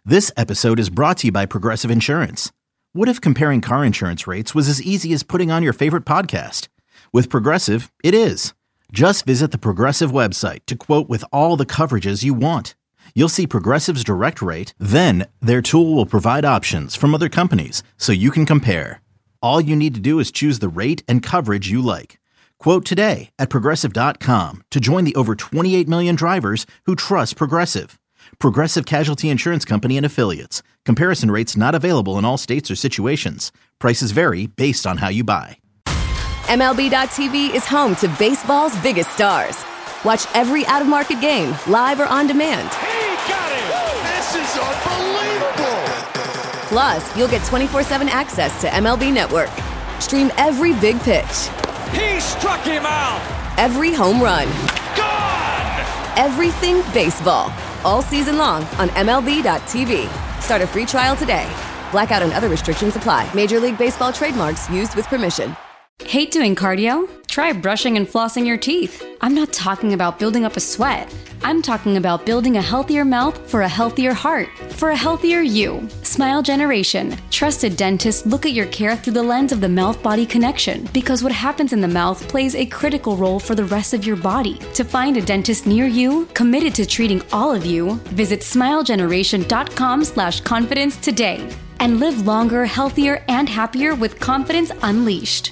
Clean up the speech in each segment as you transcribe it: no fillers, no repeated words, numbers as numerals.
This episode is brought to you by Progressive Insurance. What if comparing car insurance rates was as easy as putting on your favorite podcast? With Progressive, it is. Just visit the Progressive website to quote with all the coverages you want. You'll see Progressive's direct rate, then their tool will provide options from other companies so you can compare. All you need to do is choose the rate and coverage you like. Quote today at Progressive.com to join the over 28 million drivers who trust Progressive. Progressive Casualty Insurance Company and Affiliates. Comparison rates not available in all states or situations. Prices vary based on how you buy. MLB.tv is home to baseball's biggest stars. Watch every out-of-market game, live or on demand. He got it! This is unbelievable! Plus, you'll get 24/7 access to MLB Network. Stream every big pitch. He struck him out! Every home run. Gone! Everything baseball. All season long on MLB.tv. Start a free trial today. Blackout and other restrictions apply. Major League Baseball trademarks used with permission. Hate doing cardio? Try brushing and flossing your teeth. I'm not talking about building up a sweat. I'm talking about building a healthier mouth for a healthier heart, for a healthier you. Smile Generation. Trusted dentists look at your care through the lens of the mouth-body connection, because what happens in the mouth plays a critical role for the rest of your body. To find a dentist near you, committed to treating all of you, visit smilegeneration.com/confidence today and live longer, healthier, and happier with confidence unleashed.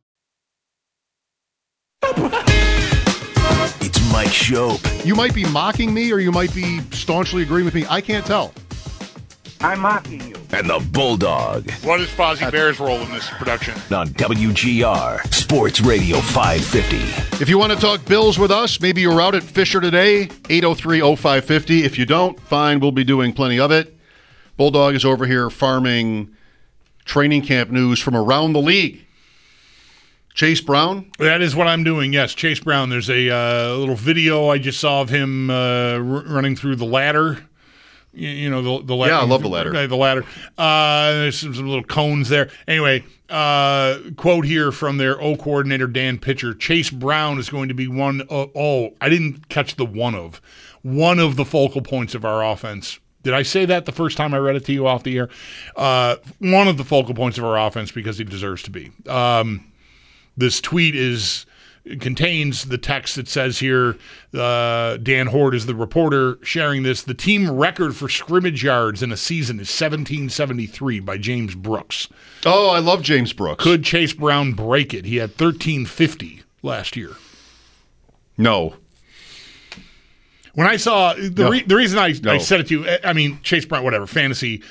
It's Mike Schopp. You might be mocking me or you might be staunchly agreeing with me. I can't tell. I'm mocking you. And the Bulldog. What is Fozzie Bear's role in this production? On WGR, Sports Radio 550. If you want to talk Bills with us, maybe you're out at Fisher today, 803-0550. If you don't, fine, we'll be doing plenty of it. Bulldog is over here farming training camp news from around the league. Chase Brown? That is what I'm doing, yes. Chase Brown. There's a little video I just saw of him running through the ladder. You know, the ladder. Yeah, I love the ladder. The ladder. There's some little cones there. Anyway, quote here from their O coordinator, Dan Pitcher. Chase Brown is going to be one of I didn't catch the one of the focal points of our offense. Did I say that the first time I read it to you off the air? One of the focal points of our offense, because he deserves to be. This tweet contains the text that says here, Dan Horde is the reporter sharing this. The team record for scrimmage yards in a season is 1773 by James Brooks. Oh, I love James Brooks. Could Chase Brown break it? He had 1350 last year. No. When I saw the reason I said it to you, I mean, Chase Brown, whatever, fantasy,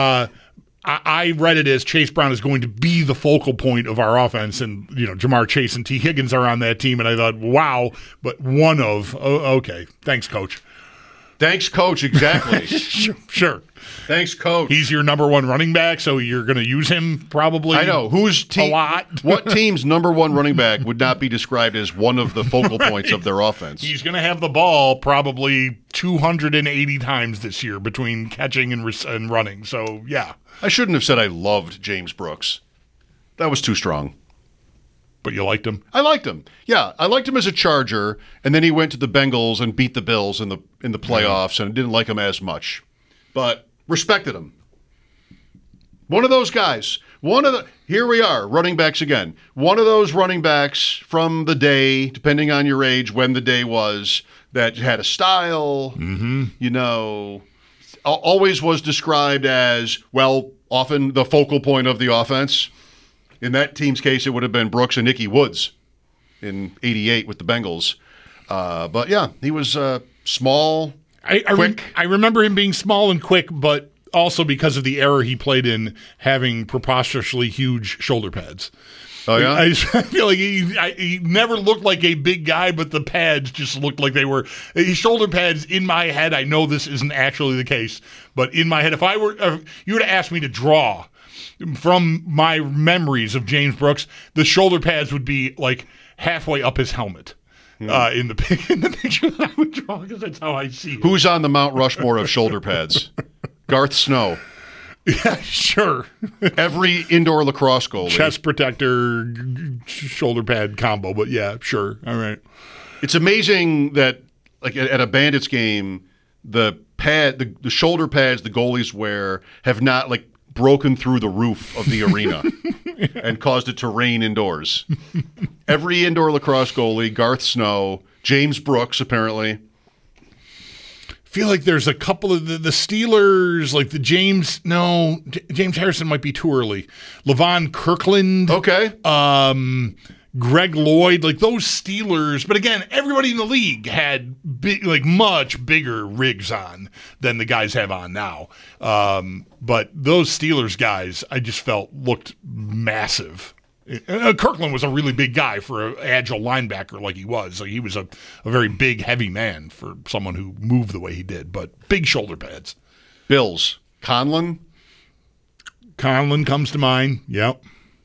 I read it as Chase Brown is going to be the focal point of our offense, and Jamar Chase and T. Higgins are on that team, and I thought, wow, but one of. Okay, thanks, Coach. Thanks, Coach. Exactly. Sure. Thanks, Coach. He's your number one running back, so you're going to use him probably. I know a lot. What team's number one running back would not be described as one of the focal points of their offense? He's going to have the ball probably 280 times this year between catching and running. So yeah. I shouldn't have said I loved James Brooks. That was too strong. But you liked him? I liked him. Yeah, I liked him as a Charger, and then he went to the Bengals and beat the Bills in the playoffs, and didn't like him as much. But respected him. One of those guys. Here we are, running backs again. One of those running backs from the day, depending on your age, when the day was, that had a style, always was described as, well, often the focal point of the offense. In that team's case, it would have been Brooks and Nicky Woods in '88 with the Bengals. But yeah, he was small, quick. I remember him being small and quick, but also because of the era he played in, having preposterously huge shoulder pads. Oh, yeah? I feel like he never looked like a big guy, but the pads just looked like they were his shoulder pads. In my head, I know this isn't actually the case, but in my head, if you were to ask me to draw from my memories of James Brooks, the shoulder pads would be like halfway up his helmet. In the picture that I would draw, because that's how I see it. Who's on the Mount Rushmore of shoulder pads? Garth Snow. Yeah, sure. Every indoor lacrosse goalie. Chest protector, shoulder pad combo, but yeah, sure. All right. It's amazing that, like, at a Bandits game, the shoulder pads the goalies wear have not like broken through the roof of the arena and caused it to rain indoors. Every indoor lacrosse goalie, Garth Snow, James Brooks, apparently. Feel like there's a couple of the Steelers, like the James Harrison might be too early. Levon Kirkland. Okay. Greg Lloyd, like those Steelers. But again, everybody in the league had much bigger rigs on than the guys have on now. But those Steelers guys, I just felt looked massive. Kirkland was a really big guy for an agile linebacker like he was. Like he was a very big, heavy man for someone who moved the way he did, but big shoulder pads. Bills. Conlon comes to mind. Yep.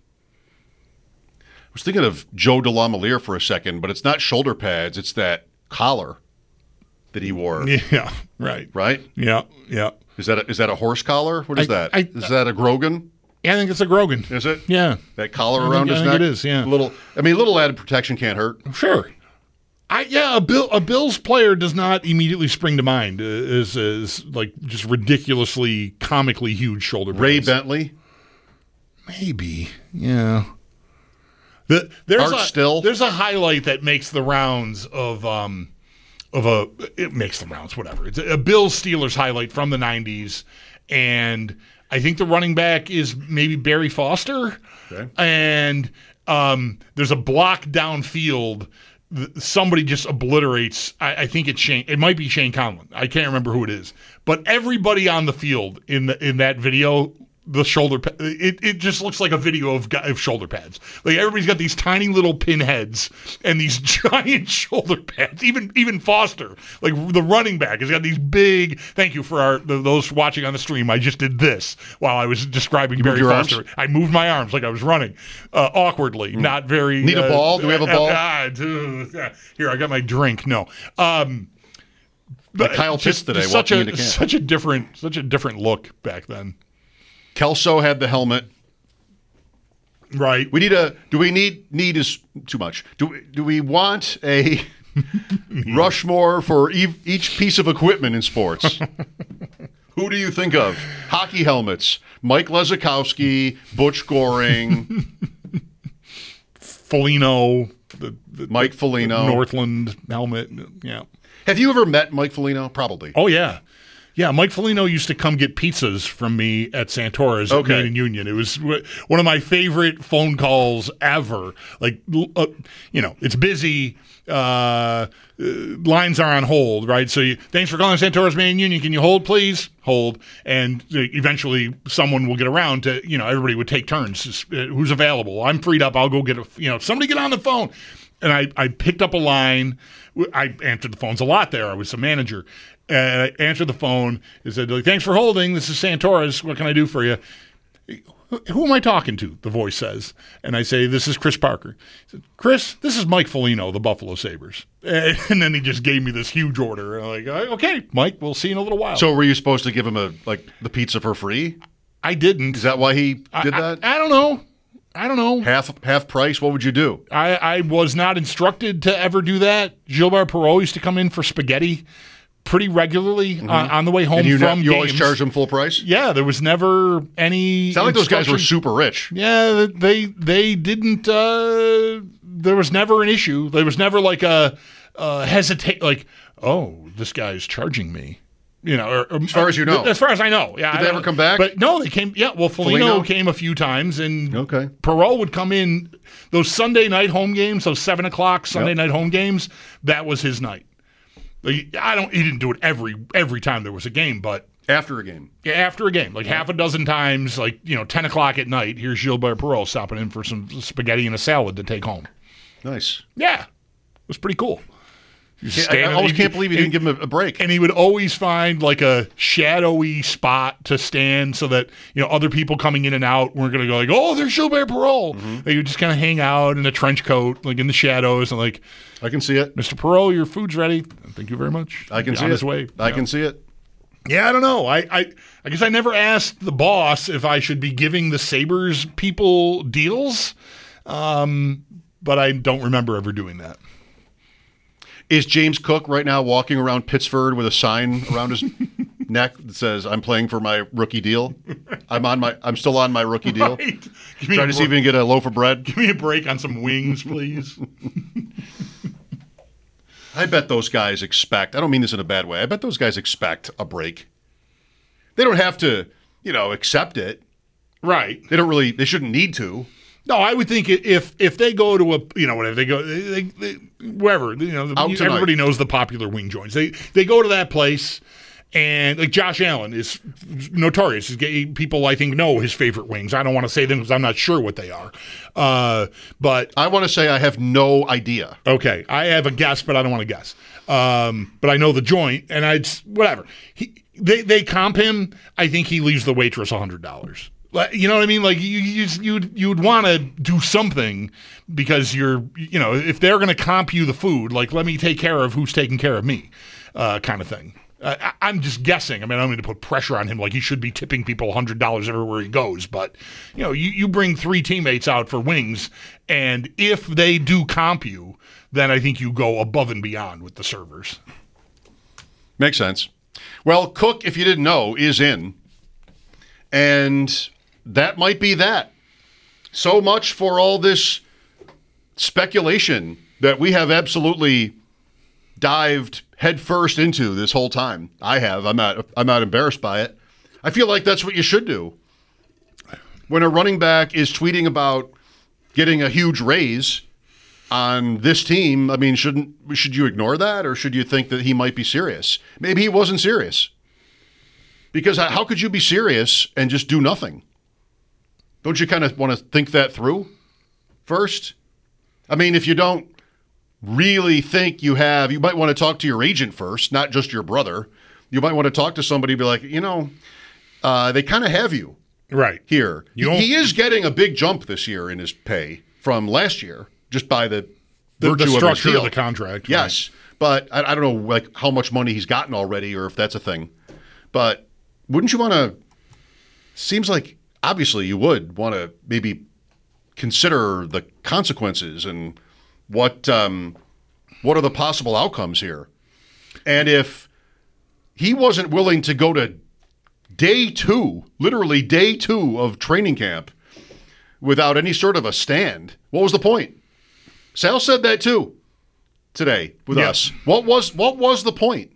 I was thinking of Joe DeLamielleure for a second, but it's not shoulder pads. It's that collar that he wore. Yeah, right. Right? Yeah. Is that a horse collar? What is that? Is that a Grogan? Yeah, I think it's a Grogan. Is it? Yeah. That collar around his neck? I think it is, yeah. A little added protection can't hurt. Sure. A Bills player does not immediately spring to mind as like just ridiculously, comically huge shoulder pads. Ray Bentley? Maybe, yeah. There's a highlight that makes the rounds it makes the rounds, whatever. It's a Bills Steelers highlight from the 90s, and I think the running back is maybe Barry Foster. Okay. And there's a block downfield. Somebody just obliterates. I think it's Shane. It might be Shane Conlon. I can't remember who it is. But everybody on the field in that video, the shoulder pad, it just looks like a video of shoulder pads. Like everybody's got these tiny little pinheads and these giant shoulder pads. Even Foster, like the running back, has got these big. Thank you for those watching on the stream. I just did this while I was describing Barry Foster. Arms? I moved my arms like I was running awkwardly, not very. Need a ball? Do we have a ball? Here, I got my drink. No. But Kyle Pitts today walking into camp. Such a different look back then. Kelso had the helmet. Right. We need is too much. Do we want a Rushmore for each piece of equipment in sports? Who do you think of? Hockey helmets. Mike Lezakowski, Butch Goring. Foligno. Mike Foligno. Northland helmet. Yeah. Have you ever met Mike Foligno? Probably. Oh, yeah. Yeah, Mike Foligno used to come get pizzas from me at Santora's at Main and Union. It was one of my favorite phone calls ever. Like, it's busy. Lines are on hold, right? So thanks for calling Santora's Main and Union. Can you hold, please? Hold. And eventually someone will get around to, everybody would take turns. Who's available? I'm freed up. I'll go get somebody get on the phone. And I picked up a line. I answered the phones a lot there. I was a manager. And I answered the phone and said, thanks for holding. This is Santora's. What can I do for you? Who am I talking to? The voice says. And I say, this is Chris Parker. He said, Chris, this is Mike Foligno, the Buffalo Sabres. And then he just gave me this huge order. And I'm like, okay, Mike, we'll see you in a little while. So were you supposed to give him the pizza for free? I didn't. Is that why he did that? I don't know. Half price? What would you do? I was not instructed to ever do that. Gilbert Perreault used to come in for spaghetti pretty regularly on the way home from games. You always charged them full price? Yeah, there was never any. Sound like those guys were super rich. Yeah, they didn't. There was never an issue. There was never like a hesitate. Like, oh, this guy's charging me. As far as you know. As far as I know. Yeah. Did they ever come back? But no, they came. Yeah, well, Foligno came a few times, and Perreault would come in. Those Sunday night home games, those 7:00 Sunday night home games, that was his night. He didn't do it every time there was a game, but after a game. Yeah, after a game, like half a dozen times, 10:00 at night. Here's Gilbert Perreault stopping in for some spaghetti and a salad to take home. Nice. Yeah, it was pretty cool. I always can't believe you didn't give him a break. And he would always find like a shadowy spot to stand so that other people coming in and out weren't going to go like, oh, there's Gilbert Perreault. Mm-hmm. They would just kind of hang out in a trench coat, like in the shadows, and like, I can see it, Mr. Perreault, your food's ready. Thank you very much. I can see it. His way. I can see it. Yeah, I don't know. I guess I never asked the boss if I should be giving the Sabres people deals, but I don't remember ever doing that. Is James Cook right now walking around Pittsford with a sign around his neck that says, "I'm playing for my rookie deal. I'm still on my rookie deal." Right. Trying to see if he can get a loaf of bread. Give me a break on some wings, please. I bet those guys expect, I don't mean this in a bad way, I bet those guys expect a break. They don't have to, accept it. Right. They shouldn't need to. No, I would think if they go to whatever they go, wherever, everybody knows the popular wing joints. They go to that place, and like Josh Allen is notorious. People, I think, know his favorite wings. I don't want to say them because I'm not sure what they are. But I want to say I have no idea. Okay, I have a guess, but I don't want to guess. But I know the joint, and whatever. They comp him. I think he leaves the waitress $100. You know what I mean? Like you'd want to do something because if they're going to comp you the food, like let me take care of who's taking care of me, kind of thing. I'm just guessing. I mean, I don't mean to put pressure on him. Like he should be tipping people $100 everywhere he goes. But you bring 3 teammates out for wings, and if they do comp you, then I think you go above and beyond with the servers. Makes sense. Well, Cook, if you didn't know, is in, and that might be that. So much for all this speculation that we have absolutely dived headfirst into this whole time. I have. I'm not embarrassed by it. I feel like that's what you should do. When a running back is tweeting about getting a huge raise on this team, I mean, should you ignore that, or should you think that he might be serious? Maybe he wasn't serious. Because how could you be serious and just do nothing? Don't you kind of want to think that through first? I mean, if you don't really think you might want to talk to your agent first, not just your brother. You might want to talk to somebody and be like, they kind of have you right here. He is getting a big jump this year in his pay from last year, just by the virtue structure of his deal. Of the contract. Yes, right. But I don't know like how much money he's gotten already, or if that's a thing. But wouldn't you want to? Seems like obviously you would want to maybe consider the consequences and what are the possible outcomes here. And if he wasn't willing to go to literally day 2 of training camp without any sort of a stand, what was the point? Sal said that too today with us. What was the point?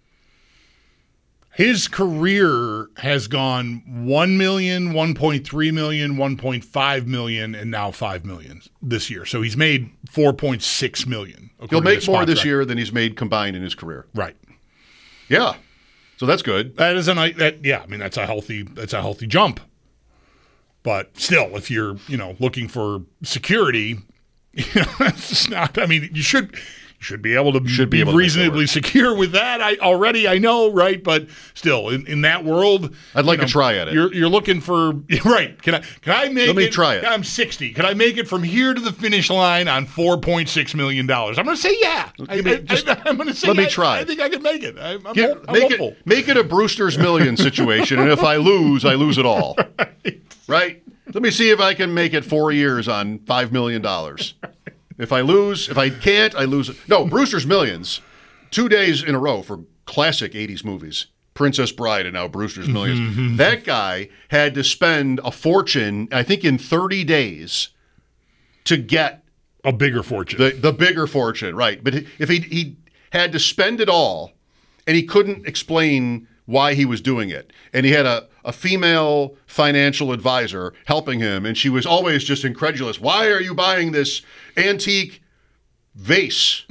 His career has gone 1 million, 1.3 million, 1.5 million, and now 5 million this year. So he's made 4.6 million. He'll make more this year than he's made combined in his career. Right. Yeah. So that's good. That's a healthy jump. But still, if you're, looking for security, it's not. I mean, you should be able to be reasonably secure with that. I know, right? But still, in that world, I'd like to try at it. You're looking for right. Can I make it? Let me try it. I'm 60. Can I make it from here to the finish line on $4.6 million? I'm going to say yeah. I'm going to say let me try. I think I can make it. I'm hopeful. Make it a Brewster's Million situation, and if I lose it all. Right? Let me see if I can make it 4 years on $5 million. If I can't, I lose it. No, Brewster's Millions, 2 days in a row for classic 80s movies. Princess Bride and now Brewster's Millions. Mm-hmm. That guy had to spend a fortune, I think in 30 days, to get a bigger fortune. The bigger fortune, right. But if he had to spend it all, and he couldn't explain why he was doing it. And he had a female financial advisor helping him, and she was always just incredulous. Why are you buying this antique vase?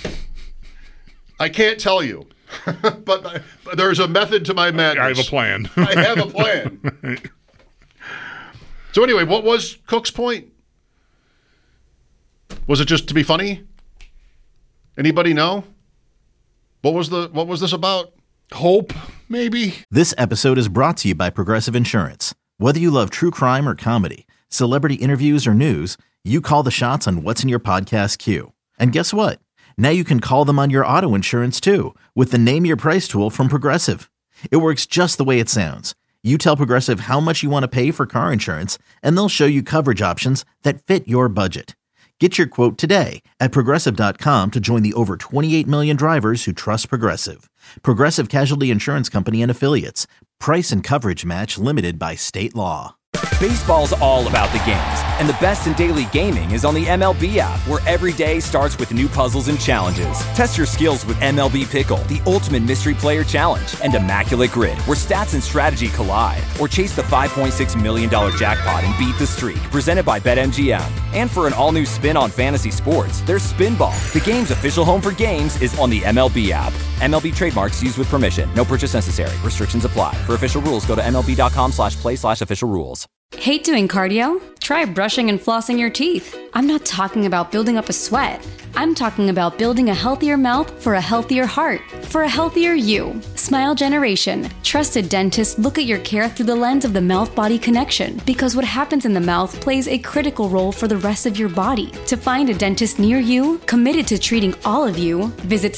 I can't tell you, but there's a method to my madness. I have a plan. I have a plan. So anyway, what was Cook's point? Was it just to be funny? Anybody know? What was this about? Hope, maybe? This episode is brought to you by Progressive Insurance. Whether you love true crime or comedy, celebrity interviews or news, you call the shots on what's in your podcast queue. And guess what? Now you can call them on your auto insurance too with the Name Your Price tool from Progressive. It works just the way it sounds. You tell Progressive how much you want to pay for car insurance, and they'll show you coverage options that fit your budget. Get your quote today at Progressive.com to join the over 28 million drivers who trust Progressive. Progressive Casualty Insurance Company and Affiliates. Price and coverage match limited by state law. Baseball's all about the games, and the best in daily gaming is on the MLB app, where every day starts with new puzzles and challenges. Test your skills with MLB Pickle, the ultimate mystery player challenge, and Immaculate Grid, where stats and strategy collide. Or chase the $5.6 million jackpot and beat the streak, presented by BetMGM. And for an all-new spin on fantasy sports, there's Spinball. The game's official home for games is on the MLB app. MLB trademarks used with permission. No purchase necessary. Restrictions apply. For official rules, go to MLB.com/play/official rules. Hate doing cardio? Try brushing and flossing your teeth. I'm not talking about building up a sweat. I'm talking about building a healthier mouth for a healthier heart, for a healthier you. Smile Generation. Trusted dentists look at your care through the lens of the mouth-body connection, because what happens in the mouth plays a critical role for the rest of your body. To find a dentist near you, committed to treating all of you, visit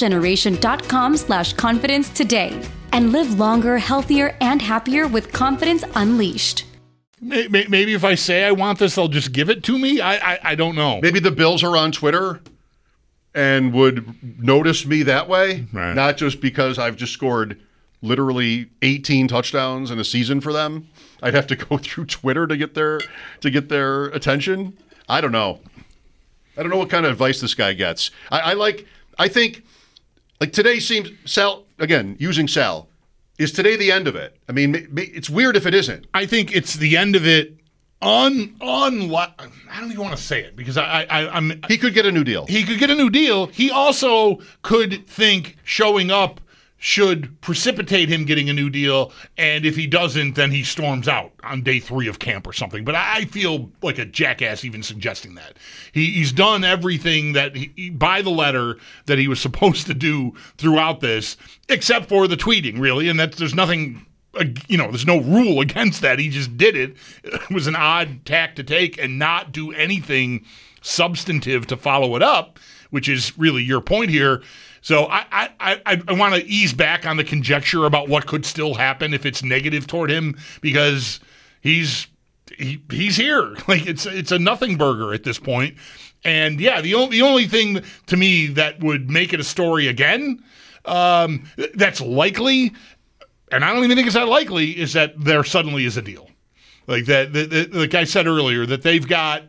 smilegeneration.com/confidence today. And live longer, healthier, and happier with confidence unleashed. Maybe if I say I want this, they'll just give it to me. I don't know. Maybe the Bills are on Twitter and would notice me that way, right. Not just because I've just scored literally 18 touchdowns in a season for them. I'd have to go through Twitter to get their attention. I don't know. I don't know what kind of advice this guy gets. I think today seems, Sal, again, using Sal, is today the end of it? I mean, it's weird if it isn't. I think it's the end of it. I don't even want to say it because I'm. He could get a new deal. He could get a new deal. He also could think showing up should precipitate him getting a new deal, and if he doesn't, then he storms out on day 3 of camp or something. But I feel like a jackass even suggesting that. He's done everything that by the letter that he was supposed to do throughout this, except for the tweeting, really, and there's nothing. There's no rule against that. He just did it. It was an odd tack to take and not do anything substantive to follow it up, which is really your point here. So I want to ease back on the conjecture about what could still happen if it's negative toward him, because he's here. Like it's a nothing burger at this point. And yeah, the only thing to me that would make it a story again, that's likely, and I don't even think it's that likely, is that there suddenly is a deal. Like that, like I said earlier, that they've got,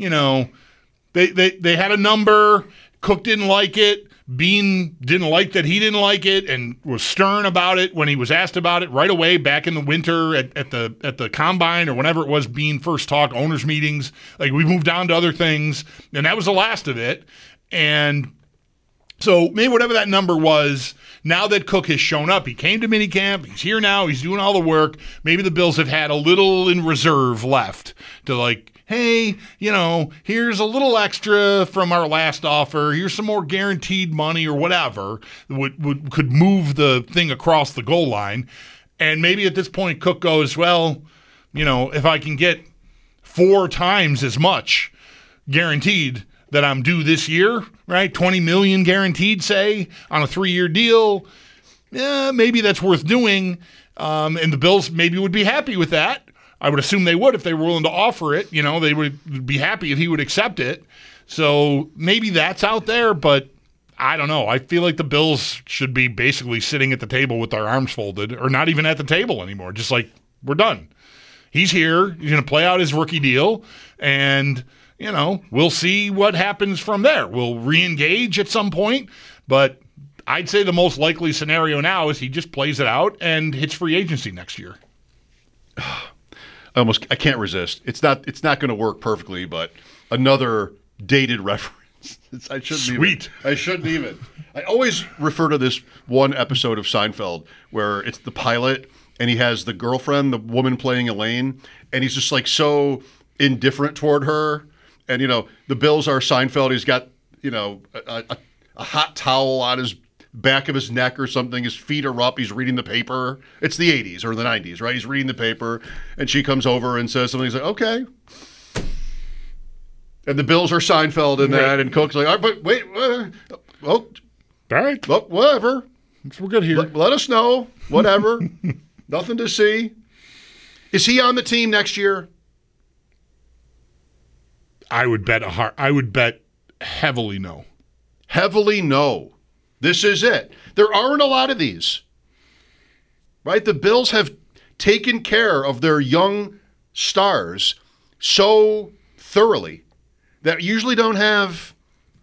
they had a number, Cook didn't like it, Bean didn't like that he didn't like it, and was stern about it when he was asked about it right away back in the winter at the combine or whenever it was Bean first talked, owners meetings. Like, we moved on to other things, and that was the last of it. And so maybe whatever that number was, now that Cook has shown up, he came to minicamp, he's here now, he's doing all the work, maybe the Bills have had a little in reserve left to, like, hey, here's a little extra from our last offer, here's some more guaranteed money or whatever, could move the thing across the goal line. And maybe at this point Cook goes, well, if I can get 4 times as much guaranteed that I'm due this year, right? $20 million guaranteed, say, on a 3-year deal. Yeah, maybe that's worth doing. And the Bills maybe would be happy with that. I would assume they would if they were willing to offer it. They would be happy if he would accept it. So maybe that's out there, but I don't know. I feel like the Bills should be basically sitting at the table with their arms folded, or not even at the table anymore. Just like, we're done. He's here. He's going to play out his rookie deal, and we'll see what happens from there. We'll re-engage at some point, but I'd say the most likely scenario now is he just plays it out and hits free agency next year. I can't resist. It's not going to work perfectly, but another dated reference. I shouldn't even. I always refer to this one episode of Seinfeld where it's the pilot and he has the girlfriend, the woman playing Elaine, and he's just like so indifferent toward her. And, the Bills are Seinfeld. He's got, a hot towel on his back of his neck or something. His feet are up. He's reading the paper. It's the 80s or the 90s, right? He's reading the paper, and she comes over and says something. He's like, okay. And the Bills are Seinfeld in that, and Cook's like, all right, but wait. All right. Whatever. We're good here. Let us know. Whatever. Nothing to see. Is he on the team next year? I would bet heavily no. Heavily no. This is it. There aren't a lot of these. Right? The Bills have taken care of their young stars so thoroughly that usually don't have.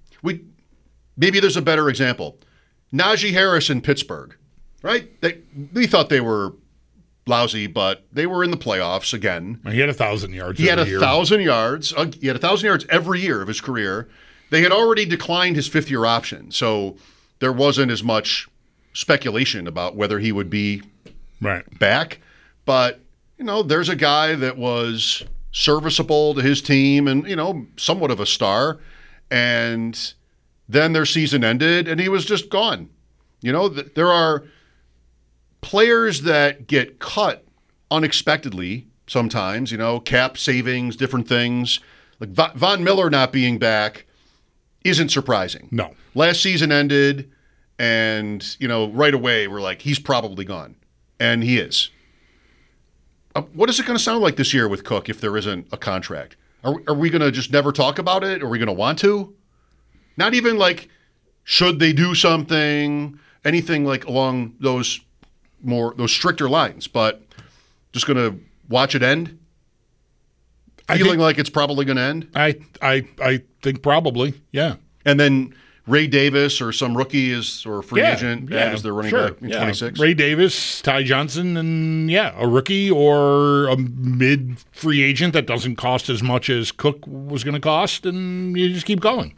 Maybe there's a better example. Najee Harris in Pittsburgh, right? We thought they were lousy, but they were in the playoffs again. He had 1,000 yards. He had 1,000 yards. He had 1,000 yards every year of his career. They had already declined his fifth-year option, so there wasn't as much speculation about whether he would be back. But, there's a guy that was serviceable to his team and, somewhat of a star. And then their season ended, and he was just gone. There are players that get cut unexpectedly sometimes, cap savings, different things. Like Von Miller not being back isn't surprising. No. Last season ended, and, right away we're like, he's probably gone. And he is. What is it going to sound like this year with Cook if there isn't a contract? Are we going to just never talk about it? Are we going to want to? Not even like, should they do something, anything like along those stricter lines, but just going to watch it end? Feeling like it's probably going to end? I think probably, yeah. And then Ray Davis or some rookie or free agent as their running back in 26? Ray Davis, Ty Johnson, and a rookie or a mid-free agent that doesn't cost as much as Cook was going to cost, and you just keep going.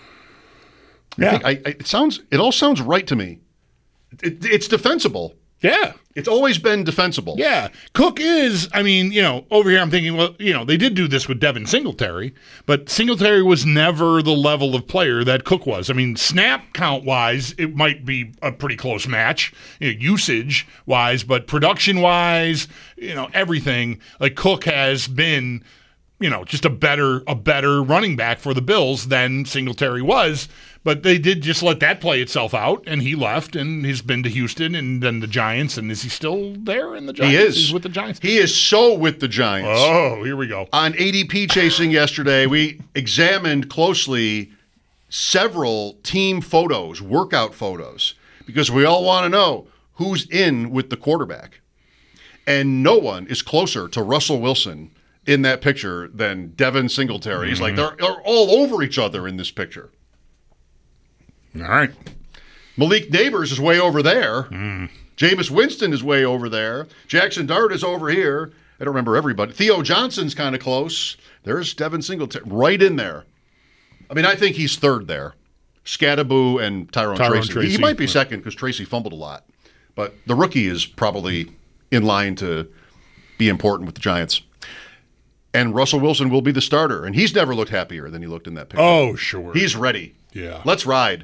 Yeah. It all sounds right to me. It's defensible. Yeah. It's always been defensible. Yeah. Cook is, over here I'm thinking, they did do this with Devin Singletary, but Singletary was never the level of player that Cook was. Snap count-wise, it might be a pretty close match, usage-wise, but production-wise, everything. Like Cook has been, just a better running back for the Bills than Singletary was. But they did just let that play itself out, and he left, and he's been to Houston and then the Giants. And is he still there in the Giants? He is. He's with the Giants. He is so with the Giants. Oh, here we go. On ADP Chasing yesterday, we examined closely several team photos, workout photos, because we all want to know who's in with the quarterback. And no one is closer to Russell Wilson in that picture than Devin Singletary. He's like, they're all over each other in this picture. All right. Malik Neighbors is way over there. Jameis Winston is way over there. Jackson Dart is over here. I don't remember everybody. Theo Johnson's kind of close. There's Devin Singletary right in there. I think he's third there. Scattaboo and Tyrone Tracy. He might be second because Tracy fumbled a lot. But the rookie is probably in line to be important with the Giants. And Russell Wilson will be the starter. And he's never looked happier than he looked in that picture. Oh, sure. He's ready. Yeah. Let's ride.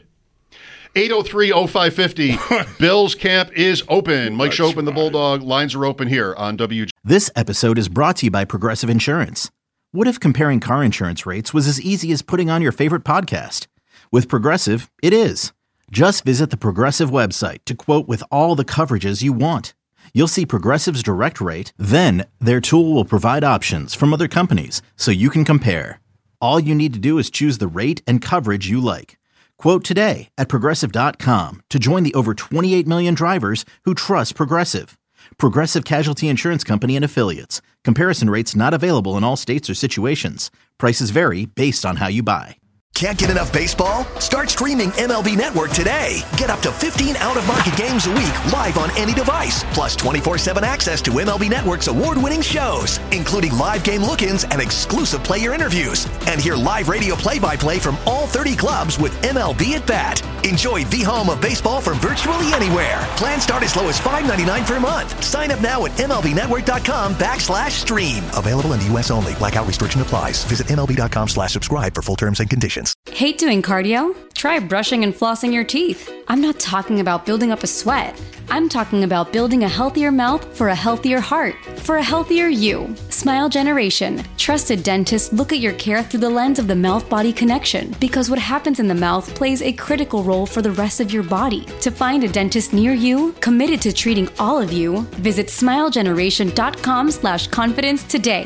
803-0550. Bills camp is open. Mike Chopin, the Bulldog. Lines are open here on WG. This episode is brought to you by Progressive Insurance. What if comparing car insurance rates was as easy as putting on your favorite podcast? With Progressive, it is. Just visit the Progressive website to quote with all the coverages you want. You'll see Progressive's direct rate, then their tool will provide options from other companies so you can compare. All you need to do is choose the rate and coverage you like. Quote today at Progressive.com to join the over 28 million drivers who trust Progressive. Progressive Casualty Insurance Company and Affiliates. Comparison rates not available in all states or situations. Prices vary based on how you buy. Can't get enough baseball? Start streaming MLB Network today. Get up to 15 out-of-market games a week live on any device. Plus 24/7 access to MLB Network's award-winning shows, including live game look-ins and exclusive player interviews. And hear live radio play-by-play from all 30 clubs with MLB at Bat. Enjoy the home of baseball from virtually anywhere. Plans start as low as $5.99 per month. Sign up now at MLBnetwork.com/stream. Available in the U.S. only. Blackout restriction applies. Visit MLB.com/subscribe for full terms and conditions. Hate doing cardio? Try brushing and flossing your teeth. I'm not talking about building up a sweat. I'm talking about building a healthier mouth for a healthier heart, for a healthier you. Smile Generation. Trusted dentists look at your care through the lens of the mouth-body connection, because what happens in the mouth plays a critical role for the rest of your body. To find a dentist near you, committed to treating all of you, visit smilegeneration.com/confidence today.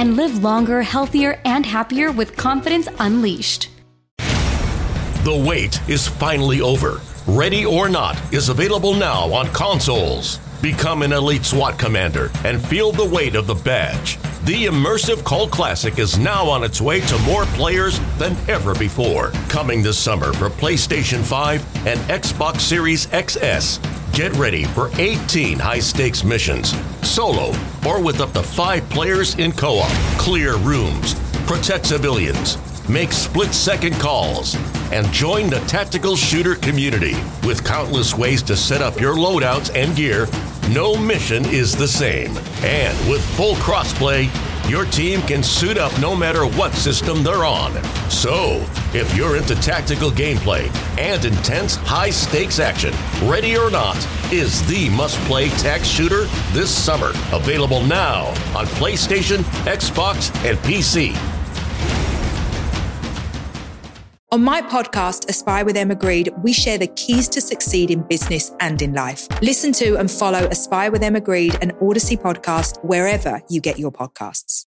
and live longer, healthier, and happier with confidence unleashed. The wait is finally over. Ready or Not is available now on consoles. Become an elite SWAT commander and feel the weight of the badge. The immersive cult classic is now on its way to more players than ever before. Coming this summer for PlayStation 5 and Xbox Series XS. Get ready for 18 high-stakes missions, solo or with up to 5 players in co-op. Clear rooms, protect civilians, make split-second calls, and join the tactical shooter community. With countless ways to set up your loadouts and gear, no mission is the same. And with full crossplay, your team can suit up no matter what system they're on. So, if you're into tactical gameplay and intense high-stakes action, Ready or Not is the must-play tac shooter this summer. Available now on PlayStation, Xbox, and PC. On my podcast, Aspire with Emma Grede, we share the keys to succeed in business and in life. Listen to and follow Aspire with Emma Grede, an Odyssey podcast, wherever you get your podcasts.